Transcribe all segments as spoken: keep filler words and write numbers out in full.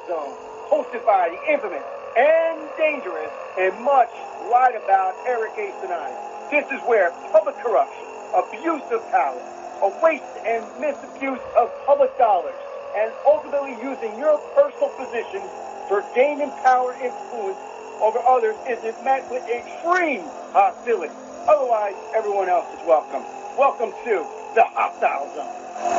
Zone, hosted by the infamous and dangerous and much lied about Eric A. Sinani. This is where public corruption, abuse of power, a waste and misabuse of public dollars, and ultimately using your personal position for gaining power influence over others is met with extreme hostility. Otherwise, everyone else is welcome. Welcome to the Hostile Zone.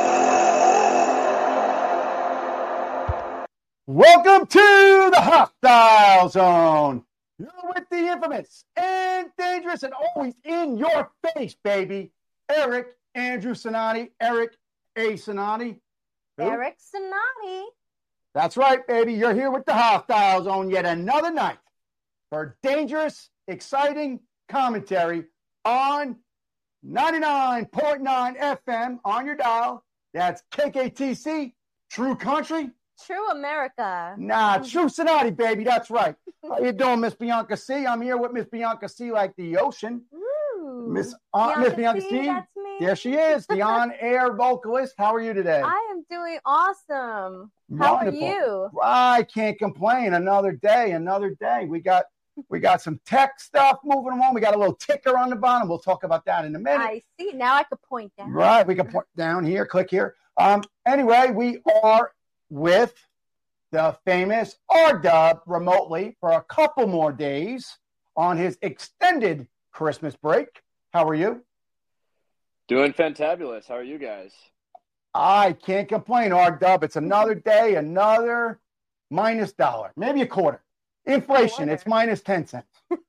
Welcome to the Hostile Zone. You're with the infamous and dangerous and always in your face, baby. Eric Andrew Sinani, Eric A. Sinani. Who? Eric Sinani. That's right, baby. You're here with the Hostile Zone yet another night for dangerous, exciting commentary on ninety-nine point nine F M on your dial. That's K K T C, True Country. True America. Nah, True Sinani, baby. That's right. How you doing, Miss Bianca C? I'm here with Miss Bianca C like the ocean. Ooh. Miss uh, Miss Bianca C. C. That's me. There she is, the on-air vocalist. How are you today? I am doing awesome. How Wonderful. are you? I can't complain. Another day, another day. We got we got some tech stuff moving along. We got a little ticker on the bottom. We'll talk about that in a minute. I see. Now I could point down. Right. We can point down here. Click here. Um. Anyway, we are with the famous R-Dub remotely for a couple more days on his extended Christmas break. How are you? Doing fantabulous. How are you guys? I can't complain, R-Dub. It's another day, another minus dollar, maybe a quarter. Inflation, it's minus ten cents.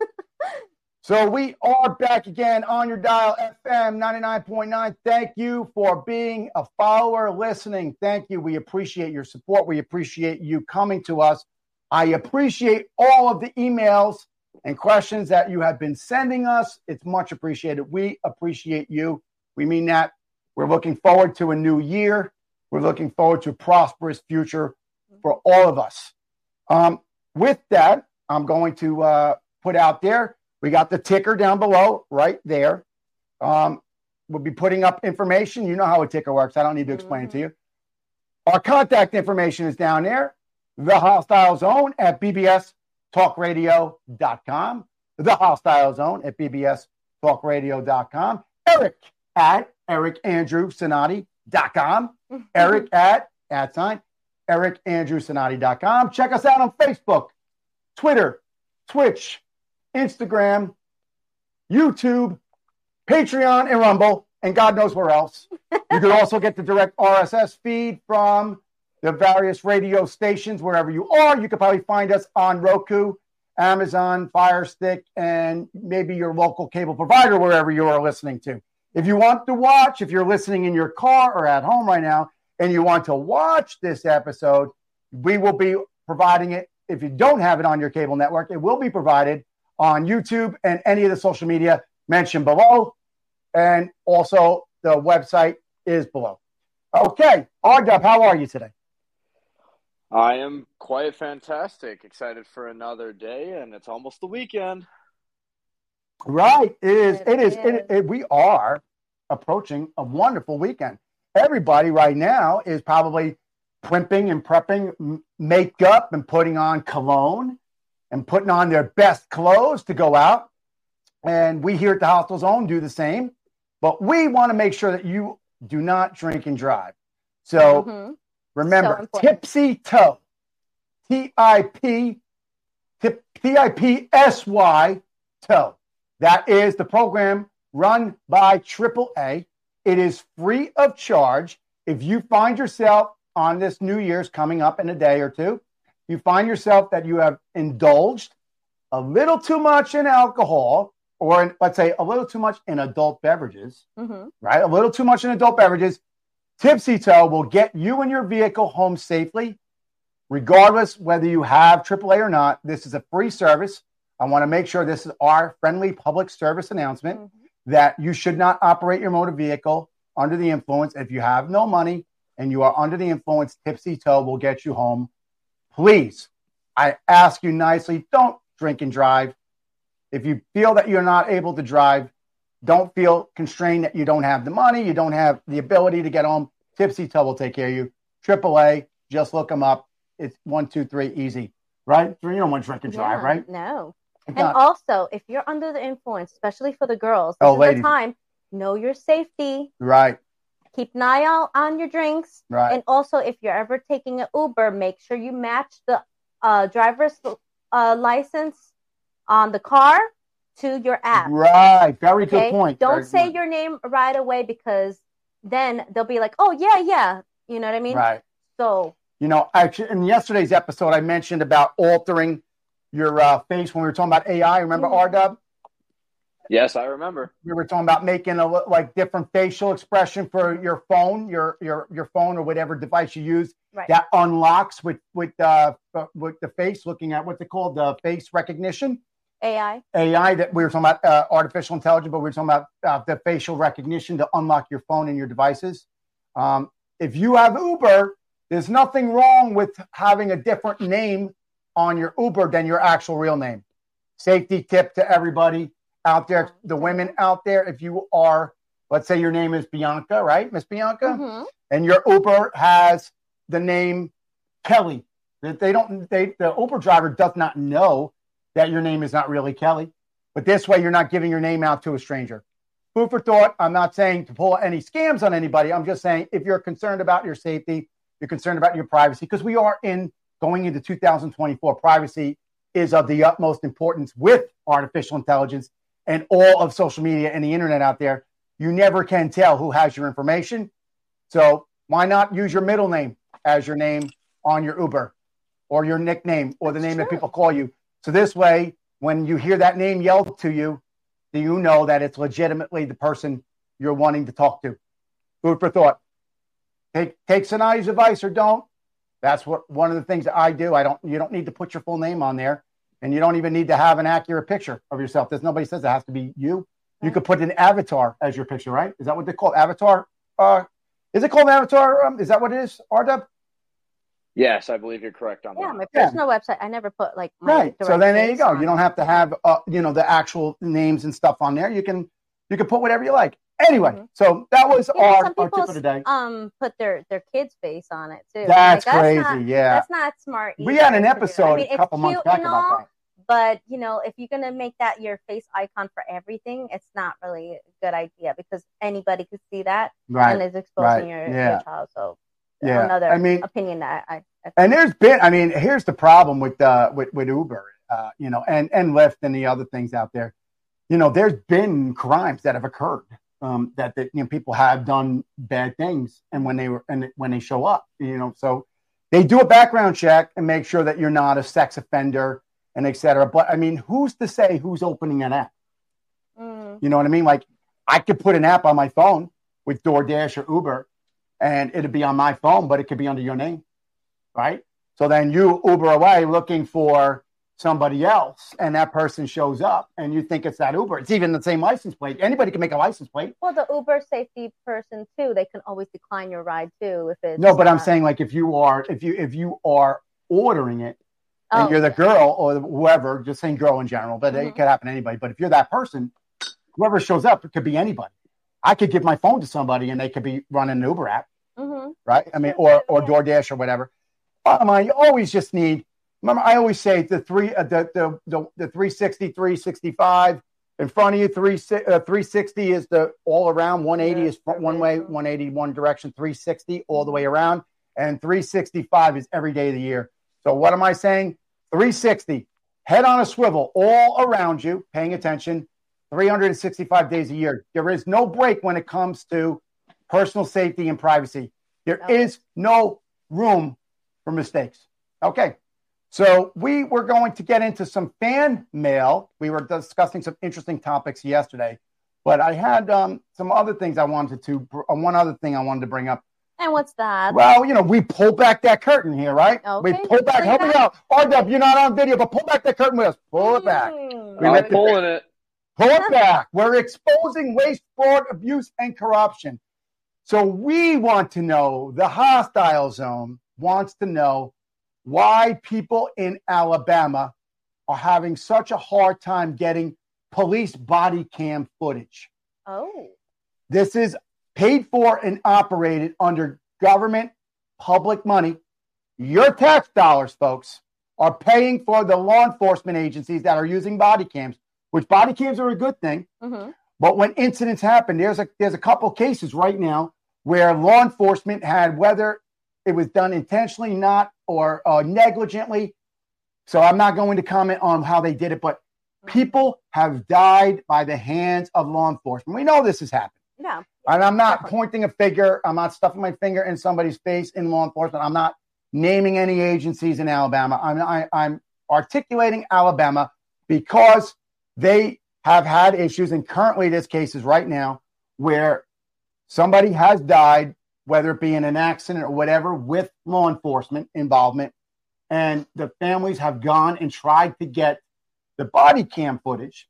So we are back again on your dial, F M ninety-nine point nine. Thank you for being a follower, listening. Thank you. We appreciate your support. We appreciate you coming to us. I appreciate all of the emails and questions that you have been sending us. It's much appreciated. We appreciate you. We mean that. We're looking forward to a new year. We're looking forward to a prosperous future for all of us. Um, with that, I'm going to uh, put out there, we got the ticker down below right there. Um, we'll be putting up information. You know how a ticker works. I don't need to explain mm-hmm. it to you. Our contact information is down there. The Hostile Zone at B B S talk radio dot com. The Hostile Zone at B B S talk radio dot com. Eric at eric andrew sinani dot com. Eric at, at sign, eric andrew sinani dot com. Check us out on Facebook, Twitter, Twitch, Instagram, YouTube, Patreon, and Rumble, and God knows where else. You can also get the direct R S S feed from the various radio stations wherever you are. You can probably find us on Roku, Amazon, Fire Stick, and maybe your local cable provider wherever you are listening to. If you want to watch, if you're listening in your car or at home right now, and you want to watch this episode, we will be providing it. If you don't have it on your cable network, it will be provided on YouTube and any of the social media mentioned below. And also the website is below. Okay. R-Dub, how are you today? I am quite fantastic. Excited for another day, and it's almost the weekend. Right. It is. It is. It, it, we are approaching a wonderful weekend. Everybody right now is probably primping and prepping m- makeup and putting on cologne and putting on their best clothes to go out. And we here at the Hostile Zone do the same. But we want to make sure that you do not drink and drive. So mm-hmm. remember, so Tipsy Toe, T I P, T I P S Y, Toe. That is the program run by triple A. It is free of charge. If you find yourself on this New Year's coming up in a day or two, you find yourself that you have indulged a little too much in alcohol, or in, let's say a little too much in adult beverages, mm-hmm. right? A little too much in adult beverages. Tipsy Toe will get you and your vehicle home safely, regardless whether you have triple A or not. This is a free service. I want to make sure this is our friendly public service announcement mm-hmm. that you should not operate your motor vehicle under the influence. If you have no money and you are under the influence, Tipsy Toe will get you home. Please, I ask you nicely, don't drink and drive. If you feel that you're not able to drive, don't feel constrained that you don't have the money, you don't have the ability to get home. Tipsy Toe will take care of you. triple A, just look them up. it's one, two, three, easy, right? You don't want to drink and drive, Yeah, right? No. It's And not- also, if you're under the influence, especially for the girls, this Oh, is ladies. the time. Know your safety. right, Keep an eye out on your drinks. right. And also, if you're ever taking an Uber, make sure you match the uh, driver's uh, license on the car to your app. Right. Very good Okay? point. Don't Very say good. your name right away because then they'll be like, oh, yeah, yeah. You know what I mean? Right. So, You know, actually, in yesterday's episode, I mentioned about altering your uh, face when we were talking about A I. Remember, Mhm. R-Dub? Yes, I remember. We were talking about making a like different facial expression for your phone, your your your phone or whatever device you use right. that unlocks with with uh with the face, looking at what's it called, the face recognition. A I. A I that we were talking about, uh, artificial intelligence, but we were talking about uh, the facial recognition to unlock your phone and your devices. Um, if you have Uber, there's nothing wrong with having a different name on your Uber than your actual real name. Safety tip to everybody out there, the women out there. If you are, let's say your name is Bianca, right, Miss Bianca, Mhm. and your Uber has the name Kelly. That they don't, they the Uber driver does not know that your name is not really Kelly, but this way you're not giving your name out to a stranger. Food for thought. I'm not saying to pull any scams on anybody. I'm just saying if you're concerned about your safety, you're concerned about your privacy, because we are in going into two thousand twenty-four. Privacy is of the utmost importance with artificial intelligence and all of social media and the internet out there. You never can tell who has your information. So why not use your middle name as your name on your Uber or your nickname or the That's name that true. people call you? So this way, when you hear that name yelled to you, do you know that it's legitimately the person you're wanting to talk to? Food for thought. Take take Sanai's advice or don't. That's what one of the things that I do. I don't. You don't need to put your full name on there, and you don't even need to have an accurate picture of yourself. There's nobody says it has to be you. You could put an avatar as your picture, right? Is that what they call avatar? Uh, is it called avatar? Um, is that what it is? R W? Yes, I believe you're correct on Yeah, that. my Yeah. personal website. I never put like my Right. So direct then there you face go. on You don't it. have to have uh, you know, the actual names and stuff on there. You can you can put whatever you like. Anyway, Mhm. so that was Yeah, our, some our people tip of the day. um put their their kids' face on it too. That's Like, crazy. Not, yeah. That's not smart. We either had an to do that. episode I mean, a couple it's months cute back and about all, that. but you know, if you're gonna make that your face icon for everything, it's not really a good idea because anybody could see that Right. and is exposing right, your, yeah. your child. So Yeah. another I mean, opinion that I, I and there's been, I mean, here's the problem with uh with, with Uber, uh, you know, and, and Lyft and the other things out there. You know, there's been crimes that have occurred. Um, that, that you know, people have done bad things, and when they were and when they show up, you know, so they do a background check and make sure that you're not a sex offender and et cetera. But I mean, who's to say who's opening an app? mm, You know what I mean? Like, I could put an app on my phone with DoorDash or Uber, and it'd be on my phone, but it could be under your name, right? So then you Uber away looking for somebody else, and that person shows up, and you think it's that Uber. It's even the same license plate. Anybody can make a license plate. well, the Uber safety person too, they can always decline your ride too if it's No, but I'm not- saying, like, if you are if you if you are ordering it, and Oh, you're the yeah. girl or whoever, just saying girl in general, but it Mhm. could happen to anybody. But if you're that person, whoever shows up, it could be anybody. I could give my phone to somebody, and they could be running an Uber app. Mhm. Right? I mean, or or DoorDash or whatever. Bottom line, you always just need. Remember, I always say the three, uh, the, the the the three sixty, three sixty-five in front of you. Three uh, three sixty is the all around. one eighty Yeah, is front one way. one eighty one direction. three sixty all the way around, and three sixty-five is every day of the year. So what am I saying? three sixty, head on a swivel, all around you, paying attention. three hundred sixty-five days a year. There is no break when it comes to personal safety and privacy. There Okay. is no room for mistakes. Okay. So we were going to get into some fan mail. We were discussing some interesting topics yesterday, but I had um, some other things I wanted to, uh, one other thing I wanted to bring up. And what's that? Well, you know, we pulled back that curtain here, right? Okay, We pulled back. bring Help me back- out. R W, you're not on video, but pull back that curtain with us. Pull it back. Mm. We I'm let the- pulling it. Pull it back. We're exposing waste, fraud, abuse, and corruption. So we want to know, the hostile zone wants to know why people in Alabama are having such a hard time getting police body cam footage. Oh. This is paid for and operated under government public money Your tax dollars, folks, are paying for the law enforcement agencies that are using body cams, which body cams are a good thing. Mm-hmm. But when incidents happen, there's a there's a couple cases right now where law enforcement had, whether it was done intentionally, not, or uh, negligently. So I'm not going to comment on how they did it, but people have died by the hands of law enforcement. We know this has happened. Yeah. And I'm not Definitely. pointing a finger. I'm not stuffing my finger in somebody's face in law enforcement. I'm not naming any agencies in Alabama. I'm, I, I'm articulating Alabama because they have had issues. And currently there's cases right now where somebody has died, whether it be in an accident or whatever, with law enforcement involvement. And the families have gone and tried to get the body cam footage,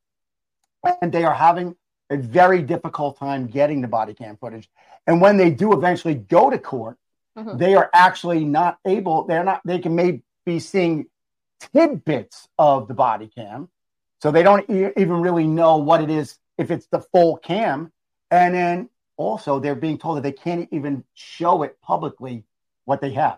and they are having a very difficult time getting the body cam footage. And when they do eventually go to court, Mm-hmm. they are actually not able, they're not, they can maybe be seeing tidbits of the body cam. So they don't e- even really know what it is, if it's the full cam. And then also they're being told that they can't even show it publicly what they have,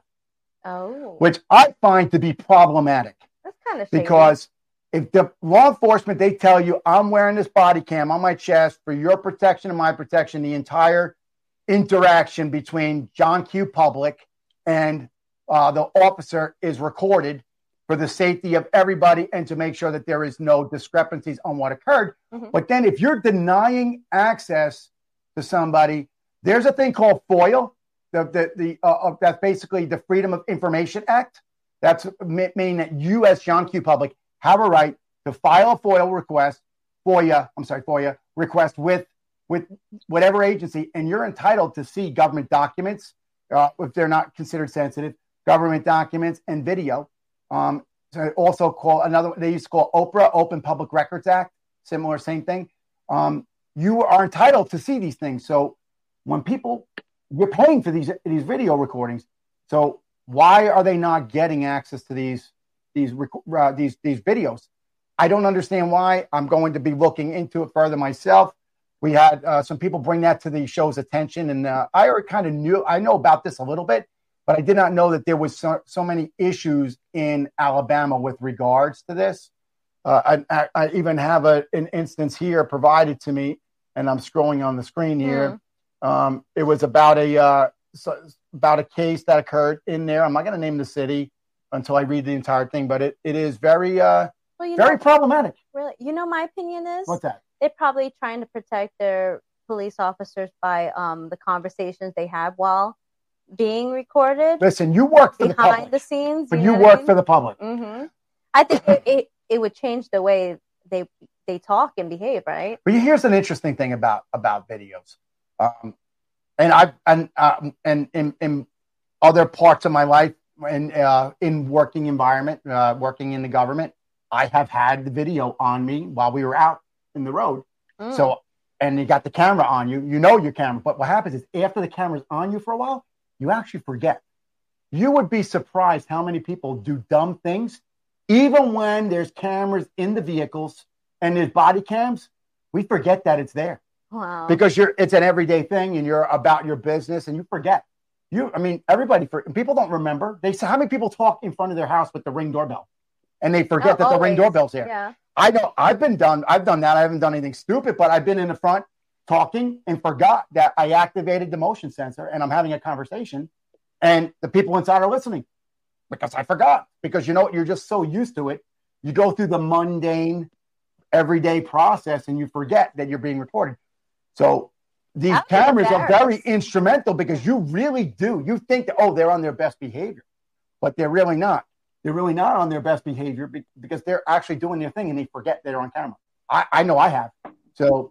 Oh, which I find to be problematic. that's kind of shady. Because if the law enforcement, they tell you, I'm wearing this body cam on my chest for your protection and my protection, the entire interaction between John Q. Public and uh, the officer is recorded for the safety of everybody and to make sure that there is no discrepancies on what occurred. Mhm. But then if you're denying access to somebody, there's a thing called FOIA, the, the, the, uh, uh, that's basically the Freedom of Information Act. That's meaning that you, as John Q. Public, have a right to file a FOIA request, FOIA, I'm sorry, FOIA request with with whatever agency, and you're entitled to see government documents, uh, if they're not considered sensitive, government documents and video. Um, so also call another, they used to call Oprah, Open Public Records Act, similar, same thing. Um, you are entitled to see these things. So when people, you're paying for these, these video recordings. So why are they not getting access to these, these, uh, these, these videos? I don't understand why. I'm going to be looking into it further myself. We had uh, some people bring that to the show's attention, and uh, I already kind of knew, I know about this a little bit, but I did not know that there was so, so many issues in Alabama with regards to this. Uh, I, I even have a, an instance here provided to me, and I'm scrolling on the screen here. Mm. Um, it was about a uh, so, about a case that occurred in there. I'm not going to name the city until I read the entire thing, but it, it is very, uh, well, you very know, problematic. really, you know, my opinion is What's that? They're probably trying to protect their police officers by um, the conversations they have while being recorded. Listen, you work for the public. Behind the scenes. But you, you know work I mean? for the public. Mm-hmm. I think it, it, it would change the way they they talk and behave, right? But here's an interesting thing about, about videos. Um, and I and uh, and in, in other parts of my life, in uh, in working environment, uh, working in the government, I have had the video on me while we were out in the road. Mm. So, and you got the camera on you, you know your camera. But what happens is after the camera's on you for a while, you actually forget. You would be surprised how many people do dumb things. Even when there's cameras in the vehicles and there's body cams, we forget that it's there. Wow. Because you're, it's an everyday thing and you're about your business and you forget. You, I mean, everybody, for, people don't remember. They say, how many people talk in front of their house with the Ring doorbell? And they forget Oh, that the Ring always. doorbell's there. Yeah. I know I've been done. I've done that. I haven't done anything stupid, but I've been in the front talking and forgot that I activated the motion sensor and I'm having a conversation and the people inside are listening because I forgot. Because you know what? You're just so used to it. You go through the mundane, everyday process and you forget that you're being recorded. So these I'm cameras are very embarrassed. instrumental because you really do. You think that, oh, they're on their best behavior, but they're really not. They're really not on their best behavior because they're actually doing their thing and they forget they're on camera. I, I know I have. So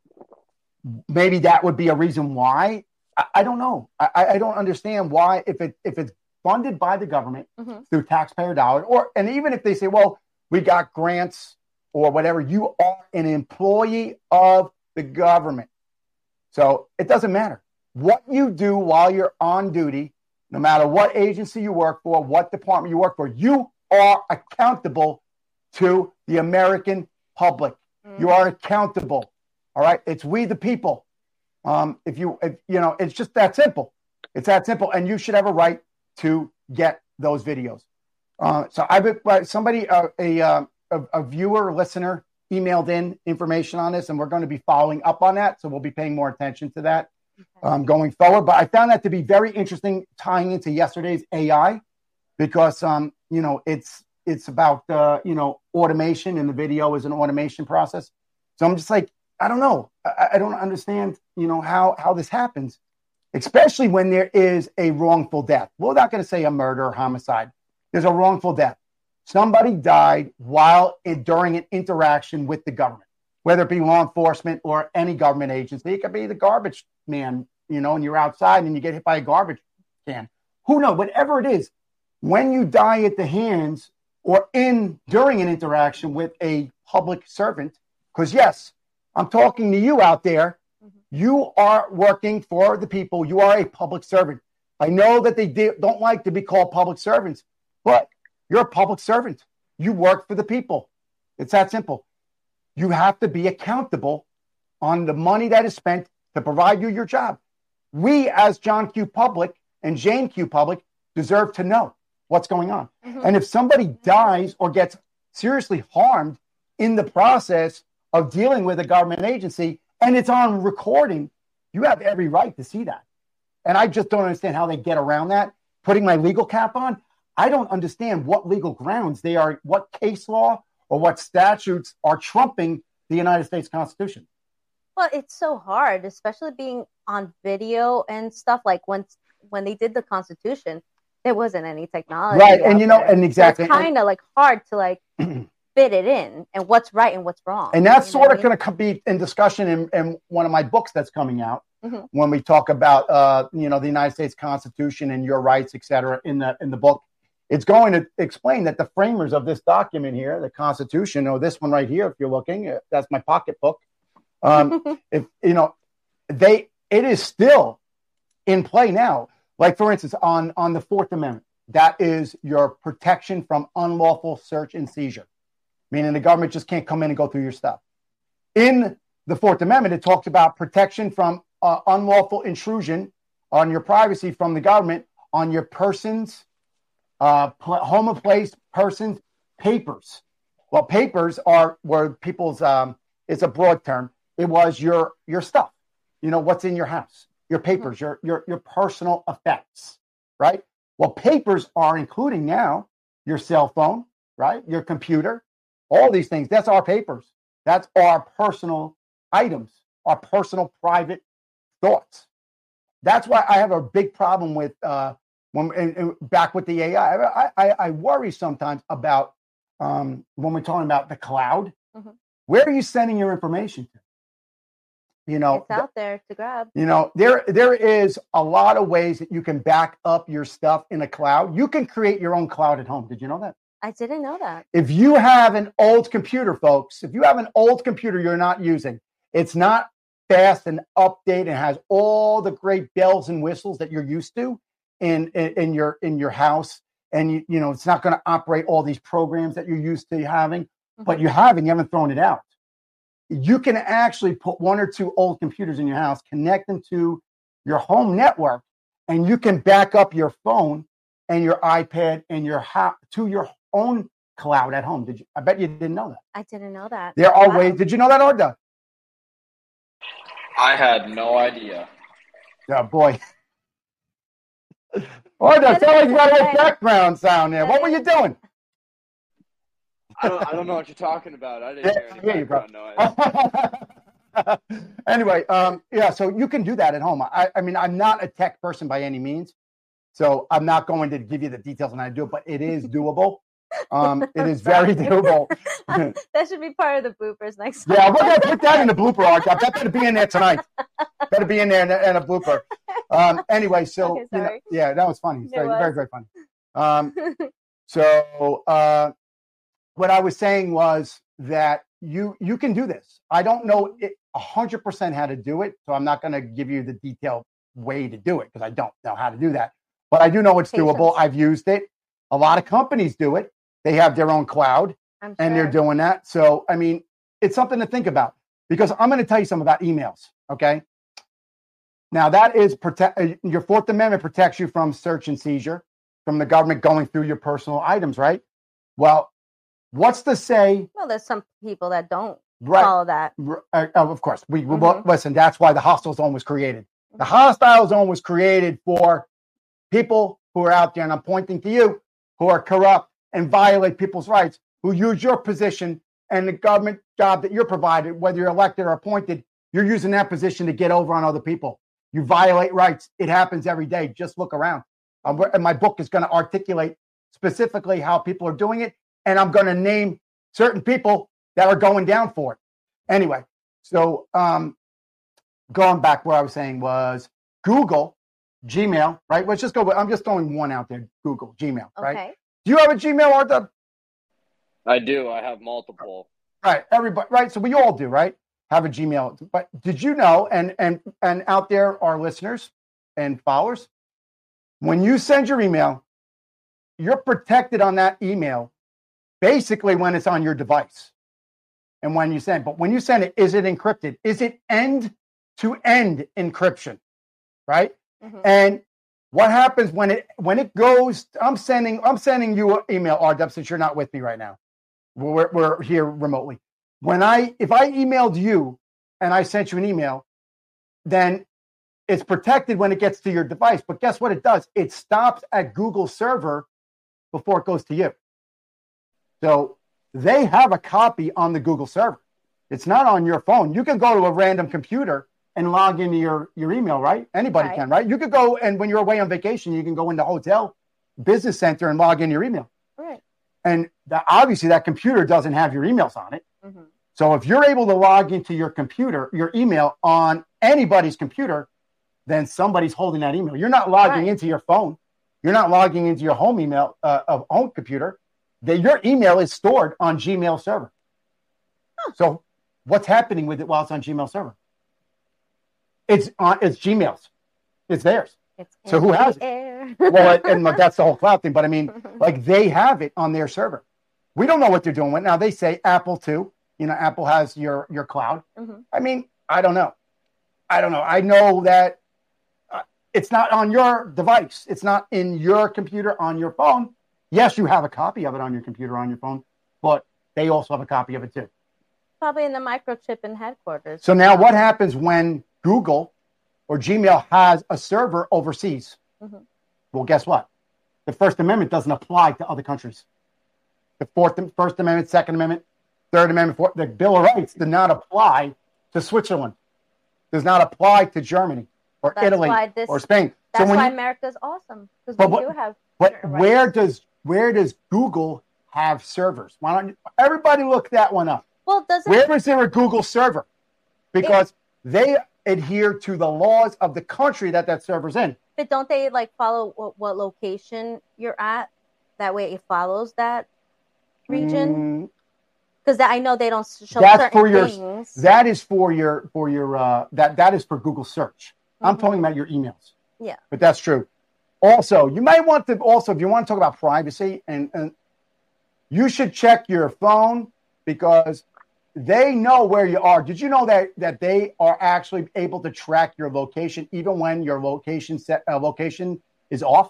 maybe that would be a reason why. I, I don't know. I, I don't understand why, if it if it's funded by the government Mm-hmm. through taxpayer dollars, or and even if they say, well, we got grants or whatever, you are an employee of the government. So it doesn't matter what you do while you're on duty, no matter what agency you work for, what department you work for, you are accountable to the American public. Mm. You are accountable. All right. It's we the people. Um, if you, if, you know, it's just that simple. It's that simple. And you should have a right to get those videos. Uh, so I've uh, somebody, uh, a, uh, a a viewer, listener, emailed in information on this, and we're going to be following up on that. So we'll be paying more attention to that um, going forward. But I found that to be very interesting, tying into yesterday's A I, because um, you know it's it's about uh, you know automation, and the video is an automation process. So I'm just like, I don't know, I, I don't understand, you know, how how this happens, especially when there is a wrongful death. We're not going to say a murder or homicide. There's a wrongful death. Somebody died while in, during an interaction with the government, whether it be law enforcement or any government agency. It could be the garbage man, you know, and you're outside and you get hit by a garbage can. Who knows? Whatever it is, when you die at the hands or in during an interaction with a public servant, because yes, I'm talking to you out there. Mm-hmm. You are working for the people. You are a public servant. I know that they de- don't like to be called public servants, but you're a public servant. You work for the people. It's that simple. You have to be accountable on the money that is spent to provide you your job. We, as John Q. Public and Jane Q. Public, deserve to know what's going on. Mm-hmm. And if somebody dies or gets seriously harmed in the process of dealing with a government agency, and it's on recording, you have every right to see that. And I just don't understand how they get around that. Putting my legal cap on, I don't understand what legal grounds they are, what case law or what statutes are trumping the United States Constitution. Well, it's so hard, especially being on video and stuff. Like when when they did the Constitution, there wasn't any technology, right? And you know, there. and exactly, so it's kind of like hard to like fit it in and what's right and what's wrong. And that's sort of going to be in discussion in, in one of my books that's coming out mm-hmm. when we talk about uh, you know the United States Constitution and your rights, et cetera. In the in the book. It's going to explain that the framers of this document here, the Constitution, or this one right here, if you're looking, that's my pocketbook. Um, if you know, they it is still in play now. Like for instance, on on the Fourth Amendment, that is your protection from unlawful search and seizure, meaning the government just can't come in and go through your stuff. In the Fourth Amendment, it talks about protection from uh, unlawful intrusion on your privacy from the government on your persons. Uh, home of place, persons, papers. Well, papers are where people's, um, it's a broad term. It was your your stuff. You know, what's in your house, your papers, your your your personal effects, right? Well, papers are including now your cell phone, right? Your computer, all these things. That's our papers. That's our personal items, our personal private thoughts. That's why I have a big problem with uh When and, and back with the A I, I, I, I worry sometimes about um, when we're talking about the cloud. Mm-hmm. Where are you sending your information to? You know, it's out there to grab. You know, there there is a lot of ways that you can back up your stuff in a cloud. You can create your own cloud at home. Did you know that? I didn't know that. If you have an old computer, folks, if you have an old computer you're not using, it's not fast and updated and has all the great bells and whistles that you're used to. In, in in your in your house, and you you know it's not going to operate all these programs that you're used to having, mm-hmm. but you haven't you haven't thrown it out. You can actually put one or two old computers in your house, connect them to your home network, and you can back up your phone and your iPad and your ha- to your own cloud at home. Did you? I bet you didn't know that. I didn't know that. There are wow. ways. Did you know that, Orda? I had no idea. Oh boy. Oh, that sounds like you got a little background sound there. What were you doing? I don't, I don't know what you're talking about. I didn't hear any background noise. Anyway, um, yeah, so you can do that at home. I, I mean, I'm not a tech person by any means, so I'm not going to give you the details on how to do it, but it is doable. Um, it is very doable. That should be part of the bloopers next time. Yeah, we're going to put that in the blooper archive. That better be in there tonight. Better be in there in a, in a blooper. Um, anyway, so, okay, you know, yeah, that was funny. Very, was. very, very funny. Um, so uh, what I was saying was that you you can do this. I don't know it one hundred percent how to do it, so I'm not going to give you the detailed way to do it because I don't know how to do that. But I do know it's Patience. doable. I've used it. A lot of companies do it. They have their own cloud, I'm and sure. they're doing that. So, I mean, it's something to think about because I'm going to tell you something about emails, okay? Now, that is protect. Your Fourth Amendment protects you from search and seizure. from the government going through your personal items, right? Well, what's to say? Well, there's some people that don't Right. follow that. Uh, of course, we, we Mhm. listen. That's why the hostile zone was created. The hostile zone was created for people who are out there, and I'm pointing to you, who are corrupt and violate people's rights, who use your position and the government job that you're provided, whether you're elected or appointed. You're using that position to get over on other people. You violate rights. It happens every day. Just look around. Um, and my book is going to articulate specifically how people are doing it, and I'm going to name certain people that are going down for it. Anyway, so um, going back, what I was saying was Google, Gmail, right? Let's just go. With, I'm just throwing one out there. Google, Gmail, right? Okay. Do you have a Gmail, Arthur? I do. I have multiple. Right. Everybody. Right. So we all do, right? Have a Gmail. But did you know? And and and out there, our listeners and followers, when you send your email, you're protected on that email, basically when it's on your device. And when you send, but when you send it, is it encrypted? Is it end-to-end encryption, right? Mhm. And what happens when it when it goes? I'm sending I'm sending you an email, R W, since you're not with me right now. We're we're here remotely. When I if I emailed you and I sent you an email, then it's protected when it gets to your device. But guess what it does? It stops at Google server before it goes to you. So they have a copy on the Google server. It's not on your phone. You can go to a random computer and log into your, your email, right? Anybody Right. can, right? You could go, and when you're away on vacation, you can go into hotel, business center, and log in your email. Right. And the, obviously that computer doesn't have your emails on it. Mhm. So if you're able to log into your computer, your email on anybody's computer, then somebody's holding that email. You're not logging Right. into your phone. You're not logging into your home email, uh, of home computer. That your email is stored on Gmail server. Huh. So what's happening with it while it's on Gmail server? It's on it's Gmail's. It's theirs. It's So in who the has it? air. Well, and that's the whole cloud thing. But I mean, like they have it on their server. We don't know what they're doing with it. Now they say Apple too. You know, Apple has your your cloud. Mhm. I mean, I don't know. I don't know. I know that uh, it's not on your device. It's not in your computer on your phone. Yes, you have a copy of it on your computer on your phone, but they also have a copy of it too. Probably in the microchip in headquarters. So now what happens when Google or Gmail has a server overseas? Mhm. Well, guess what? The First Amendment doesn't apply to other countries. The Fourth, First Amendment, Second Amendment, Third Amendment, Fourth, the Bill of Rights do not apply to Switzerland. Does not apply to Germany or That's Italy why this- or Spain. That's when why you- America's awesome, because But we what- do have. But certain rights. where does where does Google have servers? Why don't you, everybody look that one up? Well, doesn't Where is there a Google server? Because they adhere to the laws of the country that that server's in. but don't they like follow what, what location you're at? That way, it follows that region. Mm, Because I know they don't show That's certain for your- things. that is for your for your uh, that that is for Google search. I'm Mhm. talking about your emails. Yeah. But that's true. Also, you might want to also, if you want to talk about privacy, and, and you should check your phone because they know where you are. Did you know that that they are actually able to track your location even when your location set uh, location is off?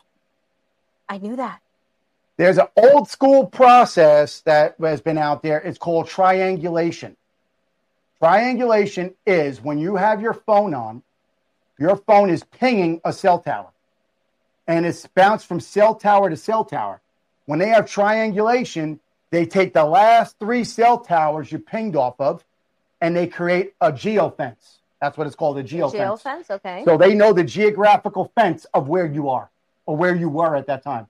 I knew that. There's an old school process that has been out there. It's called triangulation. Triangulation is when you have your phone on, your phone is pinging a cell tower. And it's bounced from cell tower to cell tower. When they have triangulation, they take the last three cell towers you pinged off of, and they create a geofence. That's what it's called, a geofence. Geofence, okay. So they know the geographical fence of where you are or where you were at that time.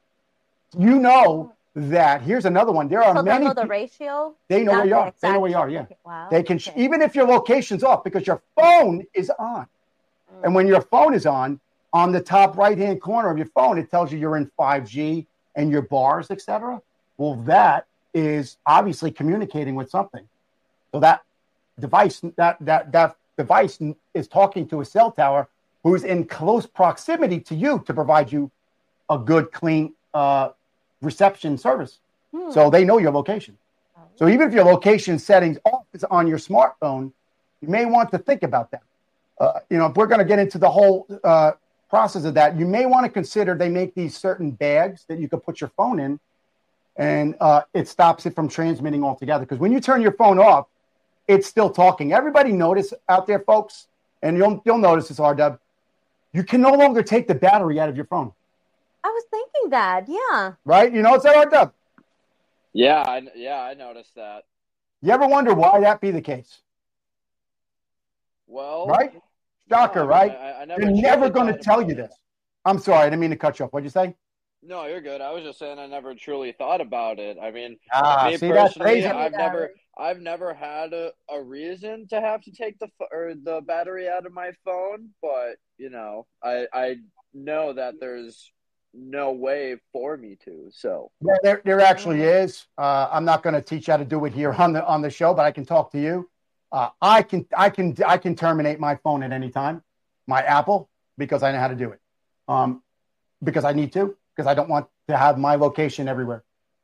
You know that. Here's another one. There are so many. they know the pe- ratio? They know Not where you the are. They know exact- where you are. Yeah. okay, Wow. They can, okay. even if your location's off, because your phone is on. Mm. And when your phone is on, on the top right-hand corner of your phone, it tells you you're in five G and your bars, et cetera. Well, that is obviously communicating with something. So that device, that that that device is talking to a cell tower who's in close proximity to you to provide you a good, clean uh, reception service. Hmm. So they know your location. So even if your location settings off is on your smartphone, you may want to think about that. Uh, you know, if we're going to get into the whole uh, process of that, you may want to consider they make these certain bags that you can put your phone in, and uh, it stops it from transmitting altogether. Because when you turn your phone off, it's still talking. Everybody notice out there, folks, and you'll you'll notice this, R-Dub, you can no longer take the battery out of your phone. I was thinking that, yeah. Right? You know, it's that, R-Dub? Yeah, I, yeah, I noticed that. You ever wonder why that be the case? Well, right? Shocker, no, right? I, I never They're never going to tell you it. this. I'm sorry, I didn't mean to cut you off. What'd you say? No, you're good. I was just saying I never truly thought about it. I mean, ah, me see, personally, I've never, I've never had a, a reason to have to take the or the battery out of my phone. But you know, I I know that there's no way for me to. So yeah, there there actually is. Uh, I'm not going to teach you how to do it here on the on the show, but I can talk to you. Uh, I can I can I can terminate my phone at any time, my Apple, because I know how to do it. Um, because I need to. Because I don't want to have my location everywhere.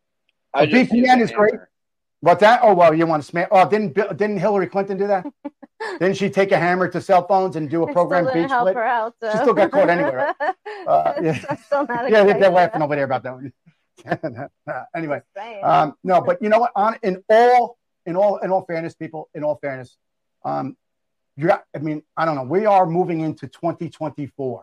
I V P N is great. What's that? Oh, well, you want to smash? Oh, didn't didn't Hillary Clinton do that? Didn't she take a hammer to cell phones and do a program beach split? Out, so. She still got caught anyway. Right? Uh, yeah, still not yeah, they're, they're laughing over there about that one. Anyway, um, no, but you know what? On in all in all in all fairness, people, in all fairness, um, you. I mean, I don't know. We are moving into twenty twenty-four.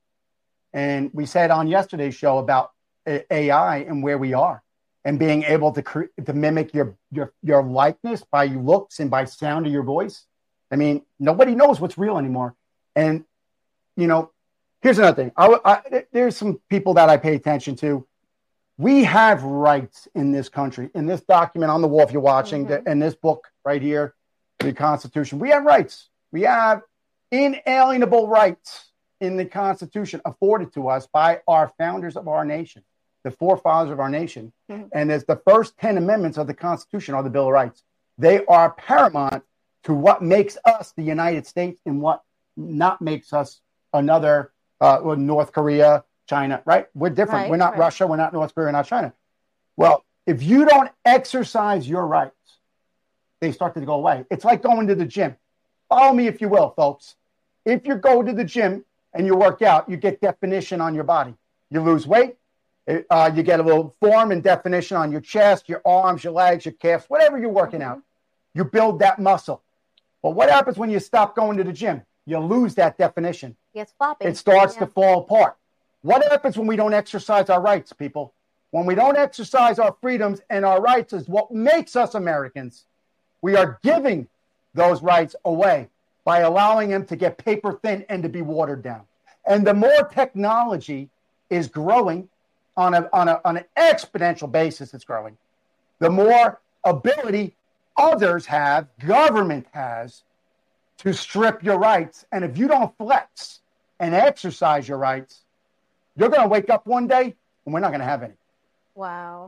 And we said on yesterday's show about A I and where we are, and being able to cre- to mimic your your your likeness by looks and by sound of your voice. I mean, nobody knows what's real anymore. And you know, here's another thing. I, I, there's some people that I pay attention to. We have rights in this country. In this document on the wall, if you're watching, mm-hmm. the, in this book right here, the Constitution, we have rights. We have inalienable rights in the Constitution afforded to us by our founders of our nation, the forefathers of our nation. Mm-hmm. And as the first ten amendments of the Constitution are the Bill of Rights. They are paramount to what makes us the United States and what not makes us another uh, North Korea, China, right? We're different. Right, we're not right. Russia. We're not North Korea. We're not China. Well, if you don't exercise your rights, they start to go away. It's like going to the gym. Follow me, if you will, folks. If you go to the gym and you work out, you get definition on your body. You lose weight. Uh, you get a little form and definition on your chest, your arms, your legs, your calves, whatever you're working out. You build that muscle. But what happens when you stop going to the gym? You lose that definition. It's floppy. It starts yeah. to fall apart. What happens when we don't exercise our rights, people? When we don't exercise our freedoms and our rights is what makes us Americans. We are giving those rights away by allowing them to get paper thin and to be watered down. And the more technology is growing on a on a on an exponential basis, it's growing, the more ability others have, government has, to strip your rights. And if you don't flex and exercise your rights, you're going to wake up one day and we're not going to have any. Wow.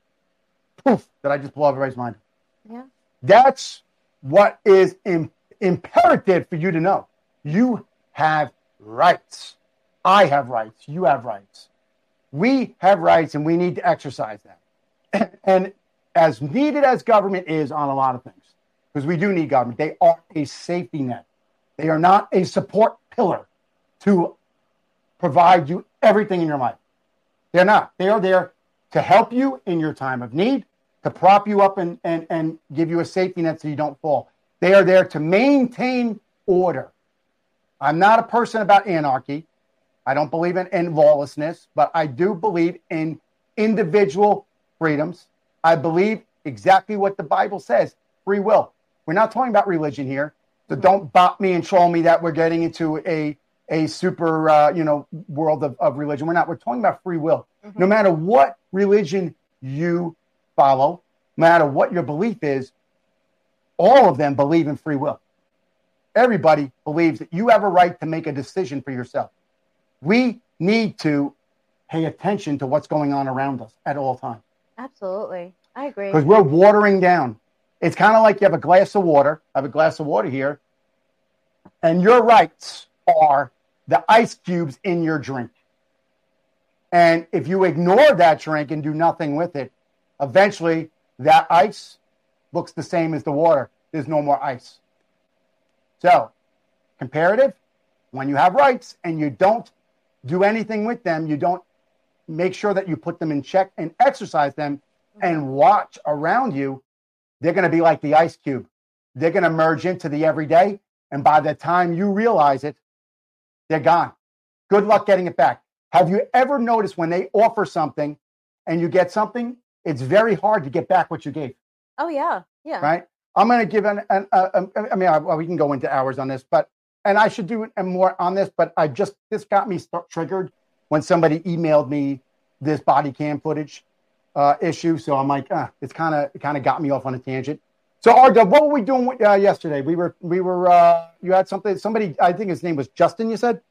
Poof, did I just blow everybody's mind? Yeah. That's what is in imperative for you to know. You have rights. I have rights. You have rights. We have rights and we need to exercise them. And as needed as government is on a lot of things, because we do need government, they are a safety net. They are not a support pillar to provide you everything in your life. They're not. They are there to help you in your time of need, to prop you up and, and, and give you a safety net so you don't fall. They are there to maintain order. I'm not a person about anarchy. I don't believe in, in lawlessness, but I do believe in individual freedoms. I believe exactly what the Bible says, free will. We're not talking about religion here, so don't bop me and troll me that we're getting into a, a super, uh, you know, world of, of religion. We're not. We're talking about free will. Mm-hmm. No matter what religion you follow, no matter what your belief is, all of them believe in free will. Everybody believes that you have a right to make a decision for yourself. We need to pay attention to what's going on around us at all times. Absolutely. I agree. Because we're watering down. It's kind of like you have a glass of water. I have a glass of water here. And your rights are the ice cubes in your drink. And if you ignore that drink and do nothing with it, eventually that ice looks the same as the water. There's no more ice. So, comparative, when you have rights and you don't do anything with them, you don't make sure that you put them in check and exercise them and watch around you, they're going to be like the ice cube. They're going to merge into the everyday. And by the time you realize it, they're gone. Good luck getting it back. Have you ever noticed when they offer something and you get something, it's very hard to get back what you gave? Oh, yeah. Yeah. Right? I'm going to give an, an uh, um, I mean, I, well, we can go into hours on this, but, and I should do more on this, but I just, this got me start, triggered when somebody emailed me this body cam footage uh, issue. So I'm like, uh, it's kind of, it kind of got me off on a tangent. So Arda, what were we doing uh, yesterday? We were, we were, uh, you had something, somebody, I think his name was Justin, you said?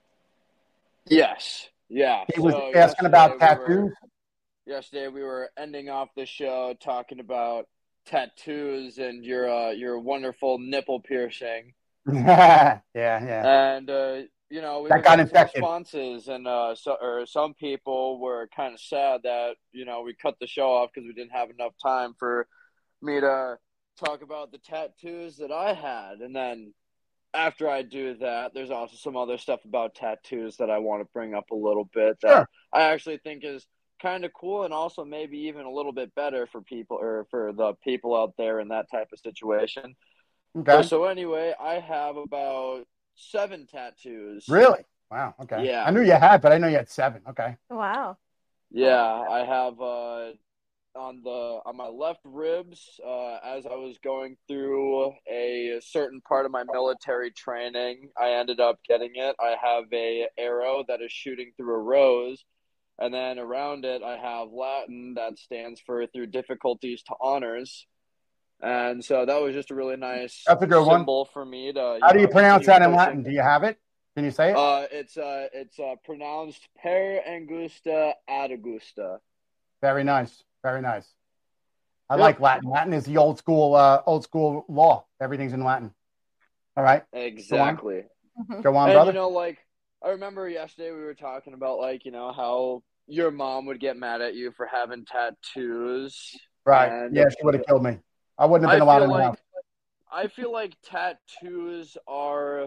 Yes. Yeah. He was so asking about we tattoos. Were, yesterday we were ending off the show talking about tattoos and your uh, your wonderful nipple piercing. yeah, yeah. And uh, you know, we that were got getting infected. responses, and uh, so or some people were kind of sad that you know we cut the show off because we didn't have enough time for me to talk about the tattoos that I had, and then after I do that, there's also some other stuff about tattoos that I want to bring up a little bit that Sure. I actually think is kind of cool and also maybe even a little bit better for people or for the people out there in that type of situation. Okay. But so anyway, I have about seven tattoos. Really? Wow. Okay. Yeah. I knew you had, but I know you had seven. Okay. Wow. Yeah, I have uh, on the on my left ribs uh, as I was going through a certain part of my military training. I ended up getting it. I have a arrow that is shooting through a rose. And then around it, I have Latin that stands for through difficulties to honors. And so that was just a really nice That's a good symbol one. for me to. How do you know, pronounce that in pushing. Latin? Do you have it? Can you say it? Uh, it's uh, it's uh, pronounced per angusta ad augusta. Very nice. Very nice. I Yep. like Latin. Latin is the old school, uh, old school law. Everything's in Latin. All right. Exactly. Go on, And brother. you know, like I remember yesterday we were talking about like you know how your mom would get mad at you for having tattoos. Right. And Yeah, she would have killed me. I wouldn't have been I allowed feel in the like house. I feel like tattoos are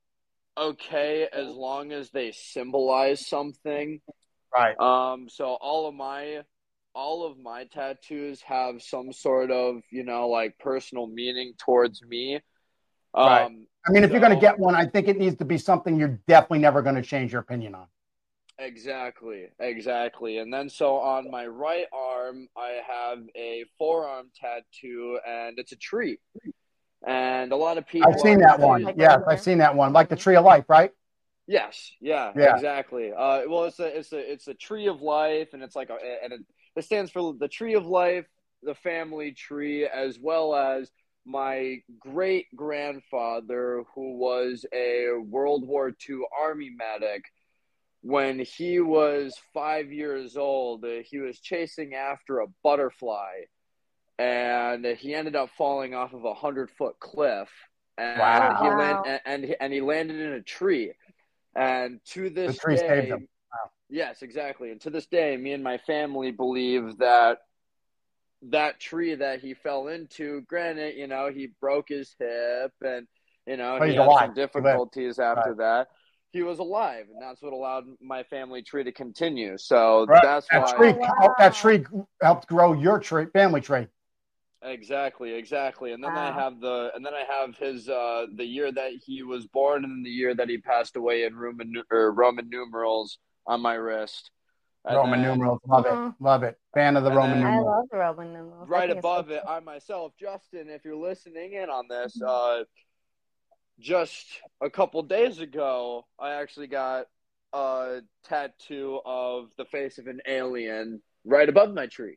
okay as long as they symbolize something. Right. Um, so all of my all of my tattoos have some sort of, you know, like personal meaning towards me. Um, Right. I mean, if you're going to so- get one, I think it needs to be something you're definitely never going to change your opinion on. Exactly, exactly. And then so on my right arm, I have a forearm tattoo, and it's a tree. And a lot of people. I've seen that one. Like Yes, right I've seen that one. Like the tree of life, right? Yes, yeah, Yeah. exactly. Uh, well, it's a it's a it's a tree of life, and it's like a and it, it stands for the tree of life, the family tree, as well as my great grandfather, who was a World War Two Army medic. When he was five years old, uh, he was chasing after a butterfly, and he ended up falling off of a hundred foot cliff. And Wow. he Wow. land and, and he, and he landed in a tree. And to this The tree day, saved him. Wow. yes, exactly. And to this day, me and my family believe that that tree that he fell into, granted, you know, he broke his hip and, you know, But he he's had alive. some He lived. difficulties after Right. that. He was alive, and that's what allowed my family tree to continue. So Right. that's That why. tree, Oh, wow. that tree helped grow your tree, family tree. Exactly, exactly. And then I Wow. have the and then I have his uh the year that he was born and the year that he passed away in Roman nu- or Roman numerals on my wrist. And Roman then numerals. Love it. Mhm. Love it. Fan of the And Roman then- I numerals. love the Roman numerals. I right think it's above so it, cool. I myself, Justin, if you're listening in on this, uh just a couple days ago, I actually got a tattoo of the face of an alien right above my tree.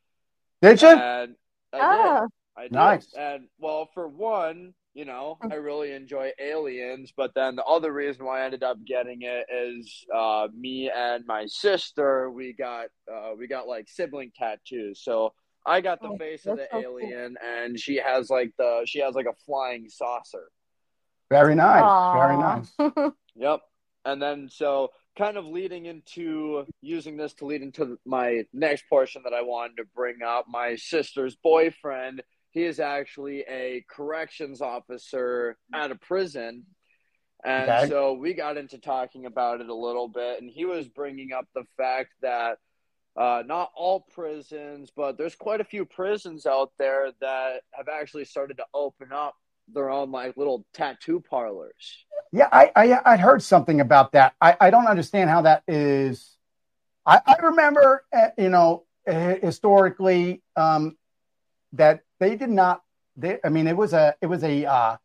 Did you? And I did. Oh, I did. Nice. And well, for one, you know, I really enjoy aliens, but then the other reason why I ended up getting it is uh, me and my sister, we got uh, we got like sibling tattoos. So I got the Oh, face of the that's so cool. alien, and she has like the she has like a flying saucer. Very nice. Very Aw. nice. Yep. And then so kind of leading into using this to lead into my next portion that I wanted to bring up, my sister's boyfriend, he is actually a corrections officer at a prison. And Okay. so we got into talking about it a little bit, and he was bringing up the fact that uh, not all prisons, but there's quite a few prisons out there that have actually started to open up their own like little tattoo parlors. Yeah, I I I heard something about that. I, I don't understand how that is. I, I remember, uh, you know, uh, historically um, that they did not. They, I mean, it was a it was a uh,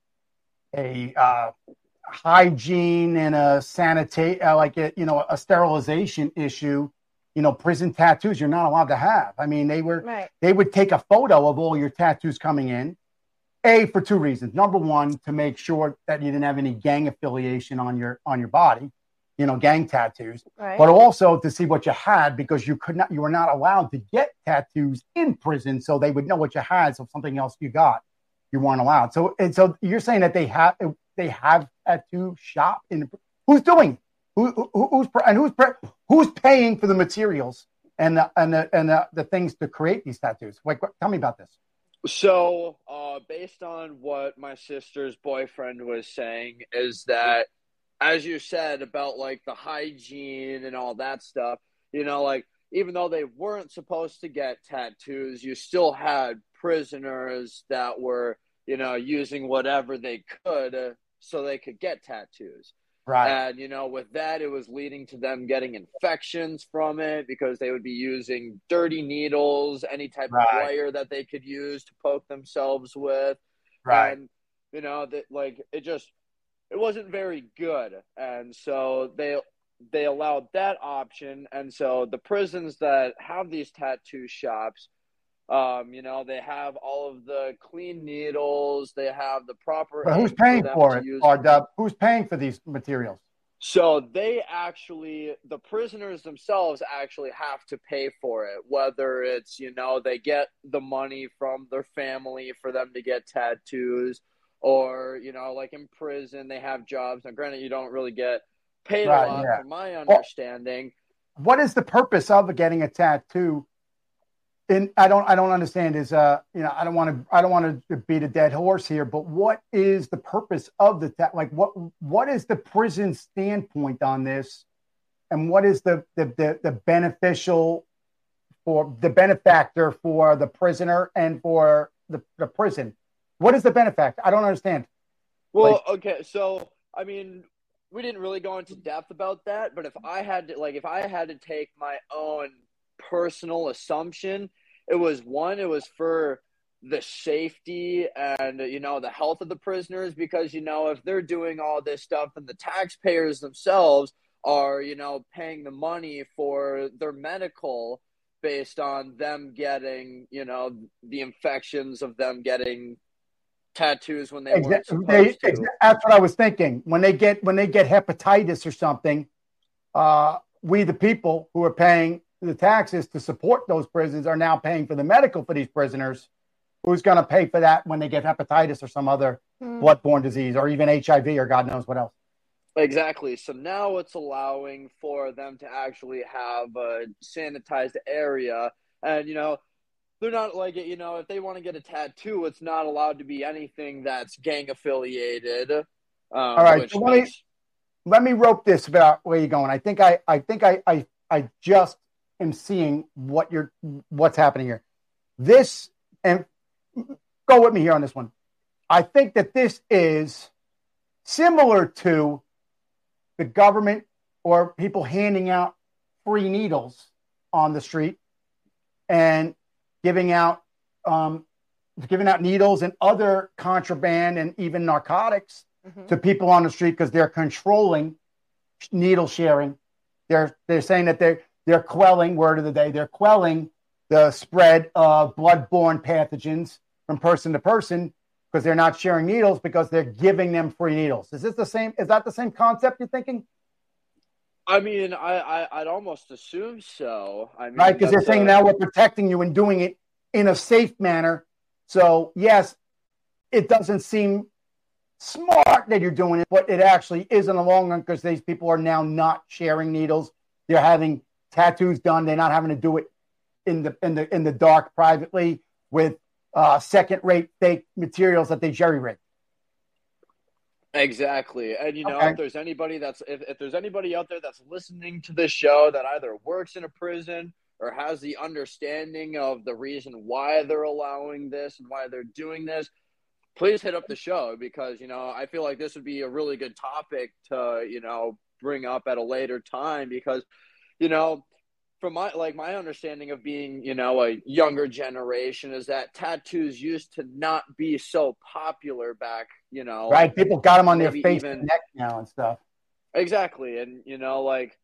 a uh, hygiene and a sanitate uh, like a, you know a sterilization issue. You know, prison tattoos you're not allowed to have. I mean, they were Right. they would take a photo of all your tattoos coming in. A, for two reasons. Number one, to make sure that you didn't have any gang affiliation on your on your body, you know, gang tattoos. Right. But also to see what you had, because you could not, you were not allowed to get tattoos in prison, so they would know what you had. So something else you got, you weren't allowed. So and so you're saying that they have they have tattoo shop in who's doing who, who who's and who's who's paying for the materials and the and the and the, the things to create these tattoos? Like, tell me about this. So, uh, based on what my sister's boyfriend was saying, is that, as you said about like the hygiene and all that stuff, you know, like even though they weren't supposed to get tattoos, you still had prisoners that were, you know, using whatever they could uh, so they could get tattoos. Right. And, you know, with that, it was leading to them getting infections from it because they would be using dirty needles, any type Right. of wire that they could use to poke themselves with. Right. And, you know, that like it just, it wasn't very good. And so they, they allowed that option. And so the prisons that have these tattoo shops, um, you know, they have all of the clean needles. They have the proper. But who's ink paying them for to it, use. or the, who's paying for these materials? So they actually, the prisoners themselves actually have to pay for it, whether it's, you know, they get the money from their family for them to get tattoos, or, you know, like in prison, they have jobs. Now, granted, you don't really get paid Right, a lot, yeah. from my understanding. What is the purpose of getting a tattoo? And I don't, I don't understand. Is uh, you know, I don't want to, I don't want to beat a dead horse here. But what is the purpose of the tat? Like, what, what is the prison standpoint on this, and what is the the the, the beneficial for the benefactor for the prisoner and for the, the prison? What is the benefactor? I don't understand. Well, Like- okay, so I mean, we didn't really go into depth about that, but if I had to, like, if I had to take my own personal assumption, it was one, it was for the safety and, you know, the health of the prisoners, because, you know, if they're doing all this stuff and the taxpayers themselves are, you know, paying the money for their medical based on them getting, you know, the infections of them getting tattoos when they weren't Exactly. supposed They, to. exa- that's what I was thinking. When they get when they get hepatitis or something, uh, we the people who are paying the taxes to support those prisons are now paying for the medical for these prisoners. Who's going to pay for that when they get hepatitis or some other Mm. bloodborne disease, or even H I V, or God knows what else? Exactly. So now it's allowing for them to actually have a sanitized area. And, you know, they're not like, you know, if they want to get a tattoo, it's not allowed to be anything that's gang affiliated. Um, All right. Which So let, me, makes, let me rope this about where you're going. I think I, I think I, I, I just am seeing what you're, what's happening here. This, and go with me here on this one. I think that this is similar to the government or people handing out free needles on the street and giving out um, giving out needles and other contraband and even narcotics Mhm. to people on the street because they're controlling needle sharing. They're they're saying that they're they're quelling, word of the day, they're quelling the spread of bloodborne pathogens from person to person because they're not sharing needles because they're giving them free needles. Is this the same? Is that the same concept you're thinking? I mean, I, I, I'd almost assume so. I mean, Right? Because they're that's saying a- now we're protecting you and doing it in a safe manner. So yes, it doesn't seem smart that you're doing it, but it actually is in the long run because these people are now not sharing needles. They're having tattoos done. They're not having to do it in the in the in the dark privately with uh, second-rate fake materials that they jerry rig. Exactly. And you know, Okay. if there's anybody that's if, if there's anybody out there that's listening to this show that either works in a prison or has the understanding of the reason why they're allowing this and why they're doing this, please hit up the show, because, you know, I feel like this would be a really good topic to, you know, bring up at a later time, because, you know, from my like my understanding of being, you know, a younger generation is that tattoos used to not be so popular back, you know, Right. People got them on their maybe face even and neck now and stuff. exactly. And, you know, like,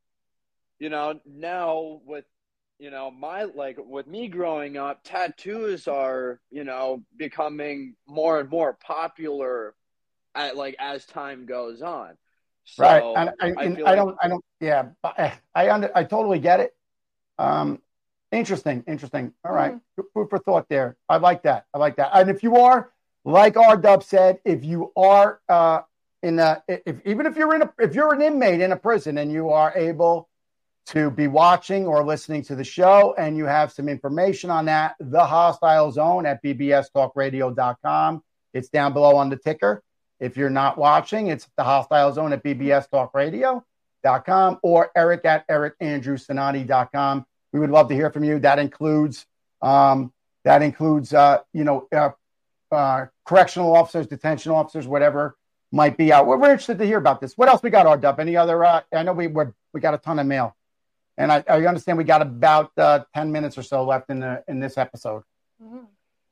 you know, now with, you know, my, like, with me growing up, tattoos are, you know, becoming more and more popular at, like, as time goes on. So Right. And I, I and feel I like, don't, I don't, yeah, I, I, under, I totally get it. Um, interesting, interesting. All right. Good food for thought there. I like that. I like that. And if you are, like R Dub said, if you are, uh, in a, if, even if you're in a, if you're an inmate in a prison and you are able to be watching or listening to the show and you have some information on that, the Hostile Zone at b b s talk radio dot com. It's down below on the ticker. If you're not watching, it's the Hostile Zone at b b s talk radio dot com or Eric at eric andrew sonati dot com. We would love to hear from you. That includes, um, that includes, uh, you know, uh, uh, correctional officers, detention officers, whatever might be out. We're, we're interested to hear about this. What else we got, R-Dub? Any other, uh, I know we we're, we got a ton of mail. And I, I understand we got about uh, ten minutes or so left in the in this episode. Mm-hmm.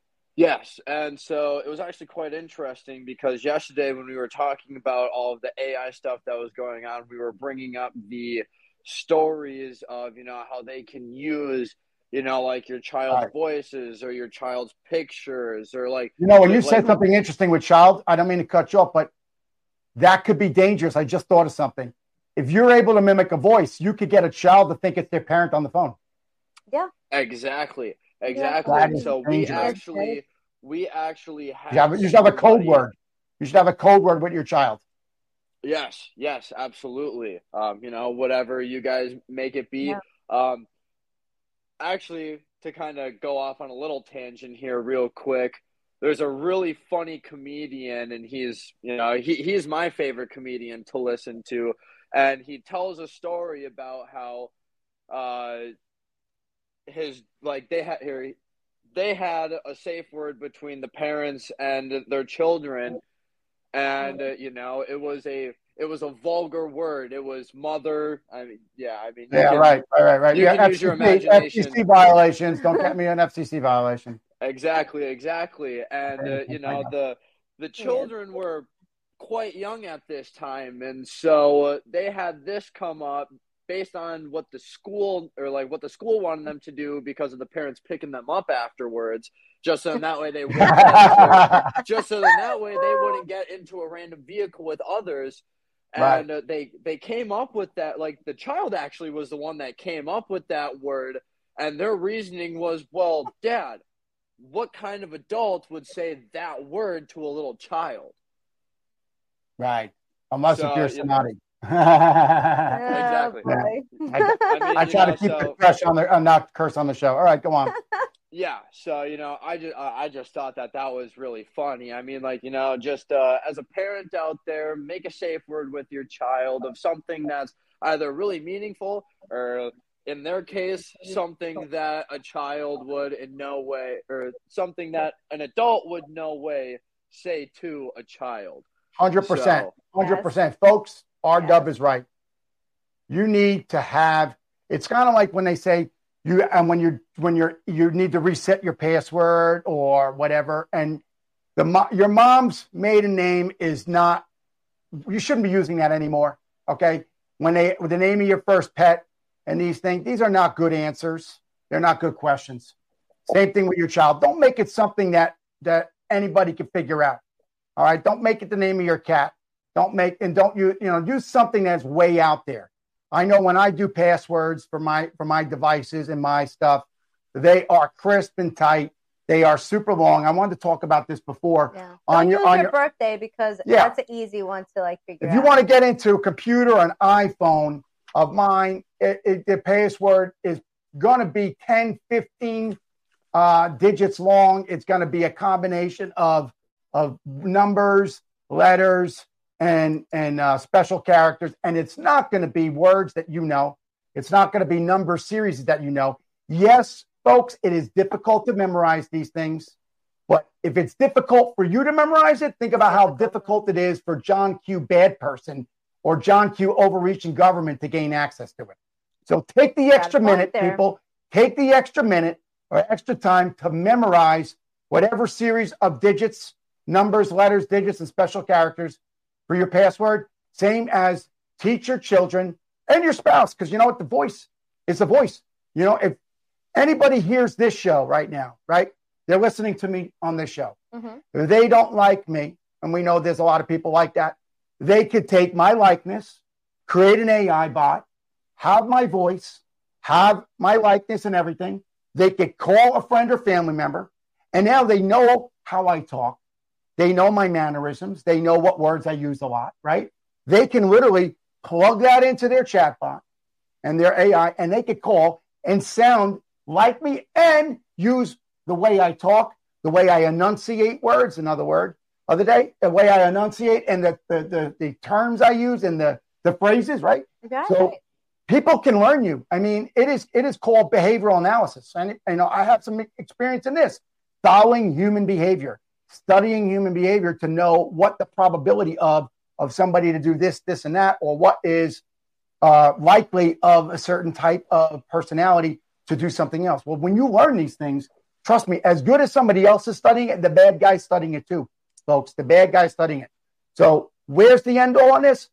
yes. And so it was actually quite interesting, because yesterday when we were talking about all of the A I stuff that was going on, we were bringing up the stories of, you know, how they can use, you know, like your child's Right. voices or your child's pictures, or like, You know, when you like, said something interesting with child, I don't mean to cut you off, but that could be dangerous. I just thought of something. If you're able to mimic a voice, you could get a child to think it's their parent on the phone. Yeah. exactly, exactly. That And is so we dangerous. actually, we actually You, had have, you should have a code somebody- word. You should have a code word with your child. Yes, yes, absolutely. Um, you know, whatever you guys make it be. Yeah. Um, actually, to kind of go off on a little tangent here real quick, there's a really funny comedian, and he's, you know, he he's my favorite comedian to listen to, and he tells a story about how uh his, like, they had here they had a safe word between the parents and their children, and uh, you know, it was a it was a vulgar word. It was mother. I mean, yeah, I mean, you Yeah, can- right, right, right, right. you Yeah, can use your imagination. F C C violations. Don't get me an F C C violation. Exactly, exactly. And uh, you know, the the children were quite young at this time, and so uh, they had this come up based on what the school, or like what the school wanted them to do, because of the parents picking them up afterwards, just so that way they wouldn't get into, just so that, that way they wouldn't get into a random vehicle with others. And uh, they they came up with that, like, the child actually was the one that came up with that word, and their reasoning was, well, Dad, what kind of adult would say that word to a little child? Right. Unless So, if you're you know, Sonati. Exactly. Oh, boy. I, I mean, I you try know, to keep so, it fresh on the, uh, not curse on the show. All right, go on. yeah. So, you know, I just, uh, I just thought that that was really funny. I mean, like, you know, just uh, as a parent out there, make a safe word with your child of something that's either really meaningful, or in their case, something that a child would in no way, or something that an adult would no way say to a child. one hundred percent. So- one hundred percent. Folks, R-Dub is right. You need to have, it's kind of like when they say, you, and when you're, when you're, you need to reset your password or whatever. And the, your mom's maiden name is not, you shouldn't be using that anymore. Okay. When they, with the name of your first pet and these things, these are not good answers. They're not good questions. Same thing with your child. Don't make it something that, that anybody can figure out. All right. Don't make it the name of your cat. Don't make, and don't you, you know, use something that's way out there. I know when I do passwords for my, for my devices and my stuff, they are crisp and tight. They are super long. I wanted to talk about this before. Yeah. On Don't your, use on your your birthday, because Yeah. that's an easy one to like figure If out. you want to get into a computer, an iPhone of mine, it, it, the password is going to be ten, fifteen uh, digits long. It's going to be a combination of, of numbers, letters, and and uh, special characters, and it's not going to be words that you know. It's not going to be number series that you know. Yes, folks, it is difficult to memorize these things, but if it's difficult for you to memorize it, think about how difficult it is for John Q. Bad Person or John Q. Overreaching Government to gain access to it. So take the extra minute, there. people. Take the extra minute or extra time to memorize whatever series of digits, numbers, letters, digits, and special characters for your password. Same as teach your children and your spouse, because you know what? The voice is the voice. You know, if anybody hears this show right now, right? They're listening to me on this show. Mm-hmm. If they don't like me, and we know there's a lot of people like that, they could take my likeness, create an A I bot, have my voice, have my likeness and everything. They could call a friend or family member, and now they know how I talk. They know my mannerisms. They know what words I use a lot, right? They can literally plug that into their chatbot and their A I, and they could call and sound like me and use the way I talk, the way I enunciate words, in other words, other day, the way I enunciate and the the the, the terms I use and the, the phrases, right? Exactly. So people can learn you. I mean, it is it is called behavioral analysis. And you know, I have some experience in this, following human behavior, studying human behavior to know what the probability of of somebody to do this, this, and that, or what is uh, likely of a certain type of personality to do something else. Well, when you learn these things, trust me, as good as somebody else is studying it, the bad guy's studying it too, folks. The bad guy's studying it. So where's the end all on this?